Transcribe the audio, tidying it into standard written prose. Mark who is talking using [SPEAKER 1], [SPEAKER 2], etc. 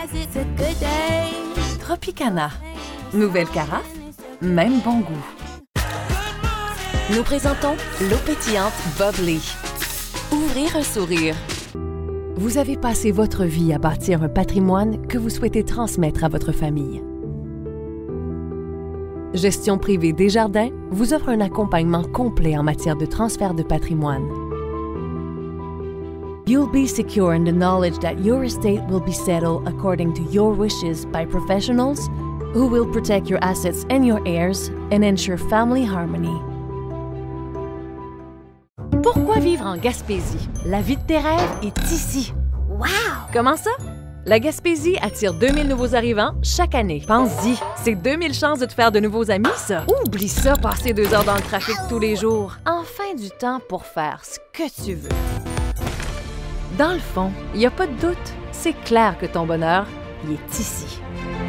[SPEAKER 1] Tropicana. Nouvelle carafe, même bon goût. Nous présentons l'eau pétillante Bubbly. Ouvrir un sourire. Vous avez passé votre vie à bâtir un patrimoine que vous souhaitez transmettre à votre famille. Gestion privée Desjardins vous offre un accompagnement complet en matière de transfert de patrimoine. You'll be secure in the knowledge that your estate will be settled according to your wishes by professionals who will protect your assets and your heirs and ensure family harmony. Pourquoi vivre en Gaspésie? La vie de tes rêves est ici. Wow! Comment ça? La Gaspésie attire 2000 nouveaux arrivants chaque année. Pense-y, c'est 2000 chances de te faire de nouveaux amis, ça. Oublie ça, passer 2 heures dans le trafic tous les jours. Enfin du temps pour faire ce que tu veux. Dans le fond, il n'y a pas de doute. C'est clair que ton bonheur, il est ici.